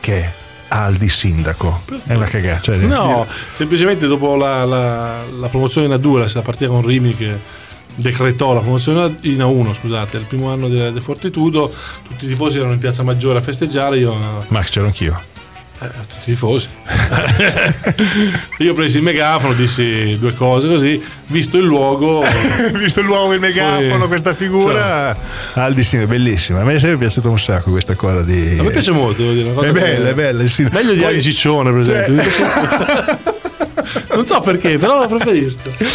perché Aldi sindaco? È una cagata. Cioè, No, semplicemente dopo la promozione in A2, la partita con Rimini che decretò la promozione in A1, scusate, il primo anno del Fortitudo, tutti i tifosi erano in Piazza Maggiore a festeggiare, io Max, c'ero anch'io. tutti i tifosi. Io presi il megafono, dissi due cose così, visto il luogo, Visto il luogo, il megafono, poi- questa figura, Aldi sindaco, bellissima. A me è sempre piaciuta un sacco questa cosa di. a me piace molto, devo dire, una cosa È bella, che- è bella. il sindaco. meglio di Poi- Ali Ciccione, per esempio. Non so perché, però lo preferisco.